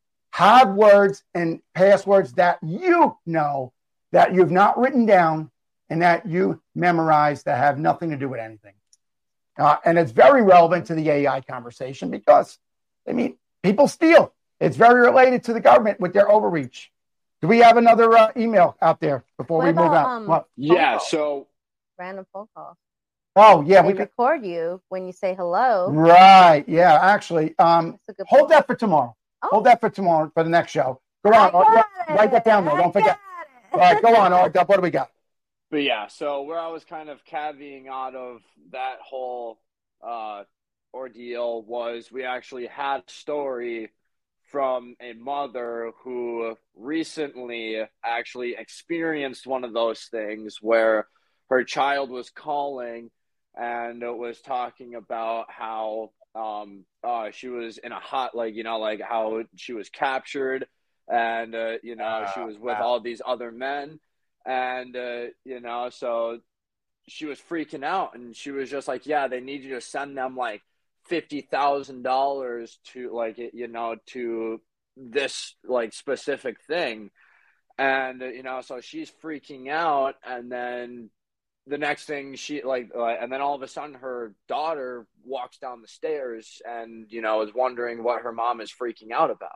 Have words and passwords that you know, that you've not written down, and that you memorize, that have nothing to do with anything. Uh, and it's very relevant to the A I conversation because, I mean, people steal. It's very related to the government with their overreach. Do we have another uh, email out there before what we about, move out? Um, what? Yeah, so. Random phone call. Oh, yeah. They we could record you when you say hello. Right. Yeah, actually. Um, hold point. that for tomorrow. Oh. Hold that for tomorrow for the next show. Go on. Write, write that down, though. Don't forget. All right, go on. All right, what do we got? But yeah, so where I was kind of caveating out of that whole uh, ordeal was we actually had a story from a mother who recently actually experienced one of those things where her child was calling and it was talking about how um, uh, she was in a hot, like, you know, like how she was captured and, uh, you know, uh, she was with wow. all these other men. And, uh, you know, so she was freaking out and she was just like, yeah, they need you to send them like fifty thousand dollars to like, you know, to this like specific thing. And, uh, you know, so she's freaking out. And then the next thing she like, uh, and then all of a sudden her daughter walks down the stairs and, you know, is wondering what her mom is freaking out about.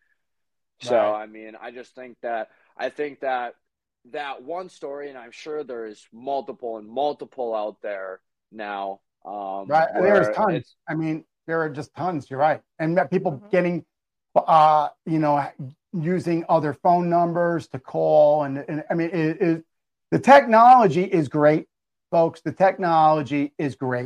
Right. So, I mean, I just think that, I think that, that one story, and I'm sure there's multiple and multiple out there now. Um, right, there's tons. I mean, there are just tons. You're right, and people mm-hmm. getting, uh, you know, using other phone numbers to call, and, and I mean, it, it, the technology is great, folks. The technology is great,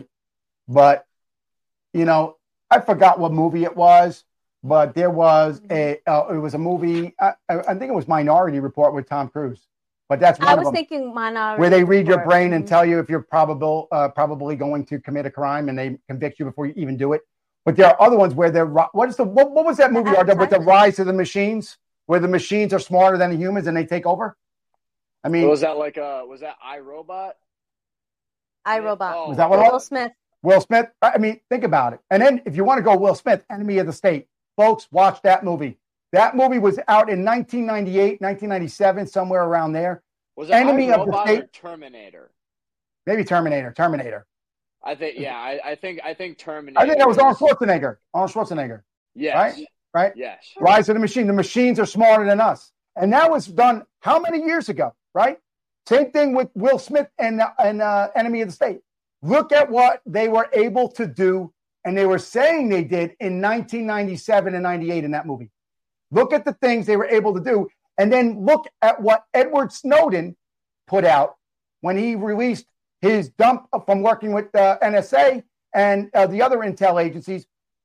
but you know, I forgot what movie it was, but there was a, uh, it was a movie. I, I think it was Minority Report with Tom Cruise. But that's one I of was them, thinking Minority where they read Report. your brain and tell you if you're probable, uh, probably going to commit a crime, and they convict you before you even do it. But there are other ones where they're what is the what, what was that movie Arda, with the rise of the machines, where the machines are smarter than the humans and they take over? I mean, was that like a was that iRobot? iRobot. Oh, was that what? Will Smith. Will Smith. I mean, think about it. And then if you want to go Will Smith, Enemy of the State, folks, watch that movie. That movie was out in nineteen ninety-eight, nineteen ninety-seven, somewhere around there. Was it Enemy of the State? Or Terminator? Maybe Terminator. Terminator. I think, yeah, I, I think, I think Terminator. I think that was Arnold Schwarzenegger. Arnold Schwarzenegger. Yes. Right? Right? Yes. Rise of the Machine. The machines are smarter than us. And that was done how many years ago? Right? Same thing with Will Smith and, and uh, Enemy of the State. Look at what they were able to do, and they were saying they did in nineteen ninety-seven and ninety-eight in that movie. Look at the things they were able to do, and then look at what Edward Snowden put out when he released his dump from working with the N S A and uh, the other intel agencies,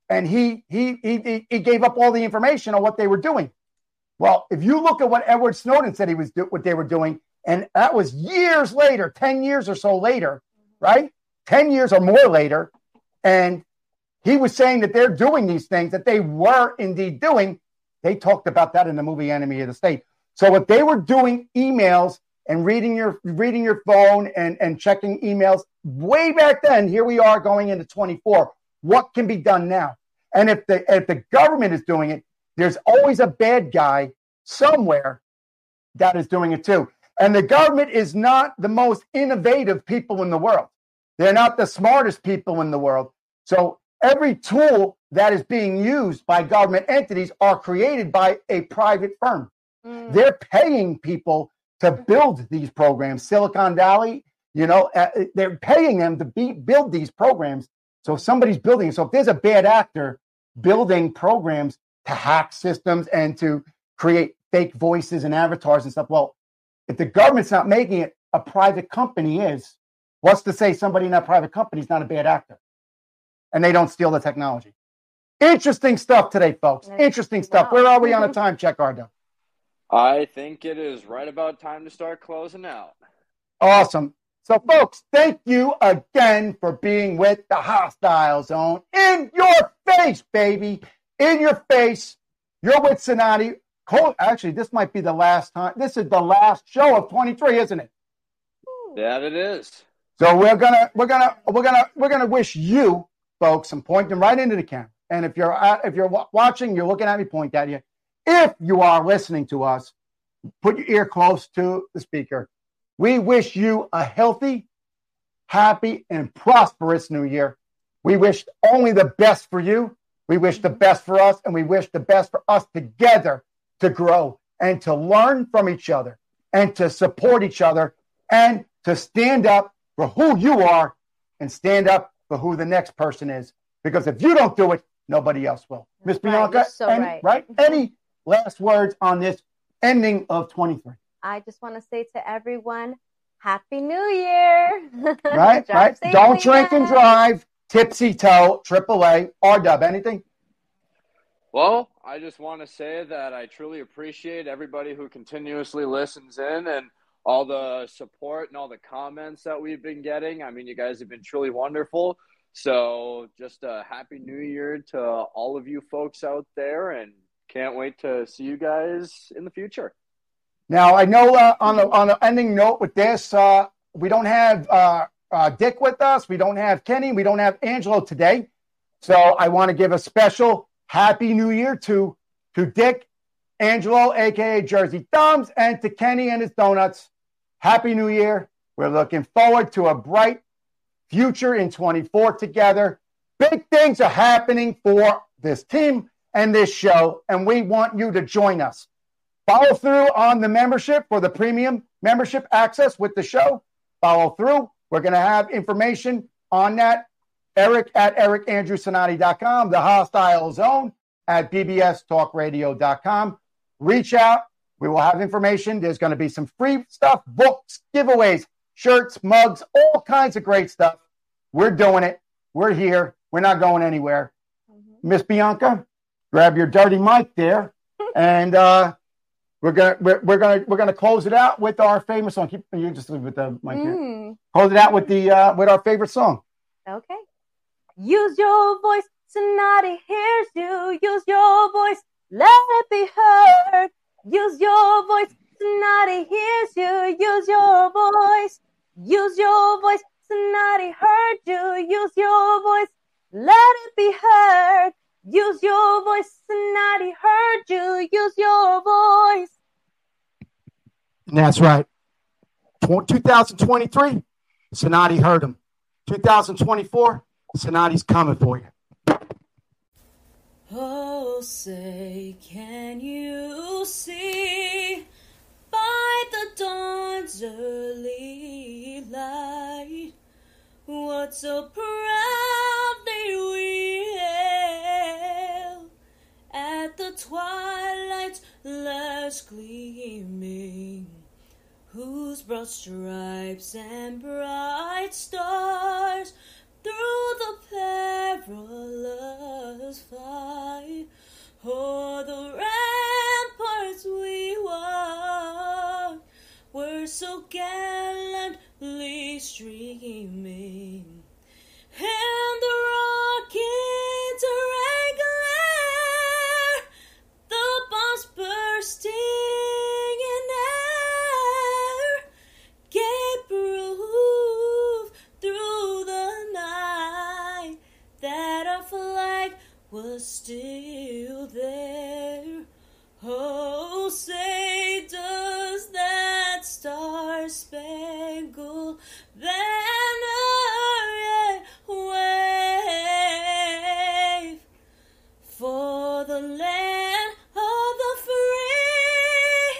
and he, he he he gave up all the information on what they were doing. Well, if you look at what Edward Snowden said he was do, what they were doing, and that was years later, ten years or so later, right? ten years or more later, and he was saying that they're doing these things that they were indeed doing. They talked about that in the movie Enemy of the State. So if they were doing emails and reading your reading your phone and, and checking emails way back then, here we are going into twenty-four. What can be done now? And if the if the government is doing it, there's always a bad guy somewhere that is doing it too. And the government is not the most innovative people in the world. They're not the smartest people in the world. So every tool that is being used by government entities are created by a private firm. Mm. They're paying people to build these programs. Silicon Valley, you know, uh, they're paying them to be, build these programs. So if somebody's building, so if there's a bad actor building programs to hack systems and to create fake voices and avatars and stuff, well, if the government's not making it, a private company is. What's to say somebody in that private company is not a bad actor and they don't steal the technology? Interesting stuff today, folks. Interesting stuff. Wow. Where are we on a time check, Ardo? I think it is right about time to start closing out. Awesome. So, folks, thank you again for being with the Hostile Zone. In your face, baby. In your face. You're with Sonati. Actually, this might be the last time. This is the last show of twenty-three, isn't it? That it is. So we're gonna we're gonna we're gonna we're gonna wish you folks and point them right into the camera. And if you're at, if you're watching, you're looking at me, point at you. If you are listening to us, put your ear close to the speaker. We wish you a healthy, happy, and prosperous new year. We wish only the best for you. We wish the best for us, and we wish the best for us together to grow and to learn from each other and to support each other and to stand up for who you are and stand up for who the next person is. Because if you don't do it, nobody else will. Miss Bianca, right, so any, right. right? Any last words on this ending of twenty-three? I just want to say to everyone, Happy New Year. Right, right. Don't drink and drive. Tipsy toe, triple A, R-Dub. Anything? Well, I just want to say that I truly appreciate everybody who continuously listens in and all the support and all the comments that we've been getting. I mean, you guys have been truly wonderful. So just a happy new year to all of you folks out there, and can't wait to see you guys in the future. Now, I know uh, on the on the ending note with this, uh, we don't have uh, uh, Dick with us. We don't have Kenny. We don't have Angelo today. So I want to give a special Happy New Year to, to Dick, Angelo, a k a. Jersey Thumbs, and to Kenny and his donuts. Happy New Year. We're looking forward to a bright future in twenty-four together. Big things are happening for this team and this show, and we want you to join us. Follow through on the membership for the premium membership access with the show. Follow through. We're going to have information on that. Eric at eric andrew sonati dot com, the Hostile Zone at b b s talk radio dot com. Reach out. We will have information. There's going to be some free stuff, books, giveaways, shirts, mugs, all kinds of great stuff. We're doing it. We're here. We're not going anywhere. Mm-hmm. Miss Bianca, grab your dirty mic there, and uh, we're gonna we're, we're gonna we're gonna close it out with our famous song. Keep you just leave with the mic here. Mm. Close it out with the uh, with our favorite song. Okay. Use your voice, Sonati hears you. Use your voice, let it be heard. Use your voice, Sonati hears you. Use your voice. Use your voice, Sonati heard you. Use your voice, let it be heard. Use your voice, Sonati heard you. Use your voice. That's right. twenty twenty-three, Sonati heard him. twenty twenty-four, Sonati's coming for you. Oh, say, can you see by the dawn's early light what so proudly we hailed at the twilight's last gleaming, whose broad stripes and bright stars through the perilous o'er the ramparts we walk were so gallantly streaming, and the rockets rang glare, the bombs bursting in air, gave proof through the night that our flag was still there. Oh, say does that star-spangled banner yet wave for the land of the free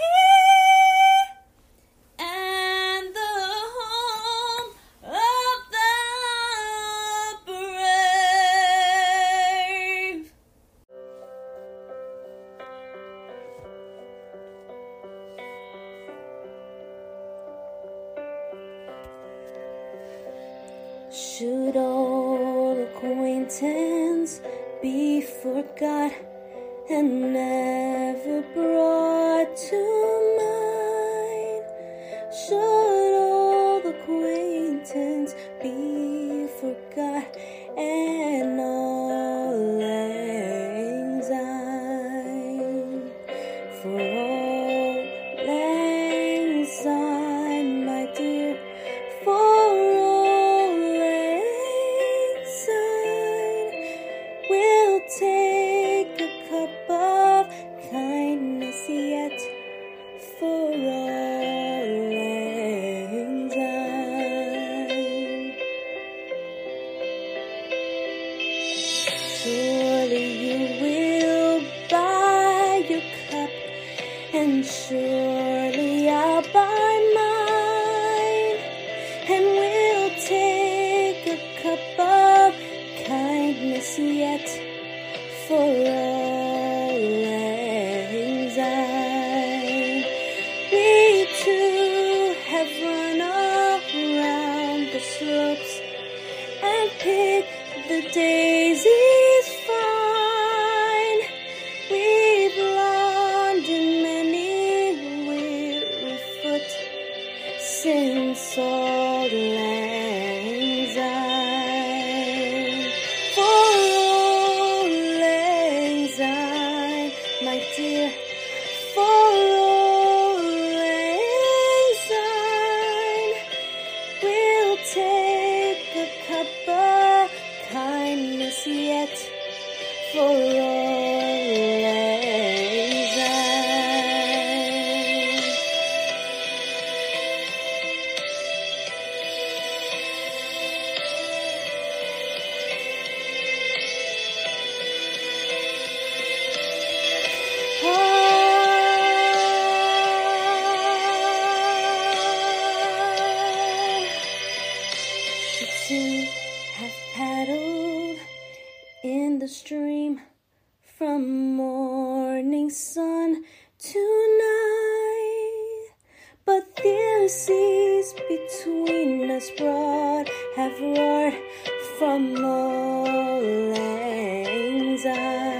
and the home of the brave. Should old acquaintance be forgot and never brought to mind? Should old acquaintance be forgot and all lang syne? For all lang syne, my dear, for all lang syne, we'll take a cup of kindness yet for all lang syne. Surely you will buy your cup, and surely I'll buy mine, and we'll take a cup of kindness yet for all lang syne. We too have run around the slopes and picked the daisies fine. We've wandered many weary foot since old lang syne. For old lang syne, my dear, for old lang syne, we'll take a cup of kindness yet for all lang syne. Should soon have paddled in the stream from morning sun to night, but the seas between us broad have roared from all lang syne.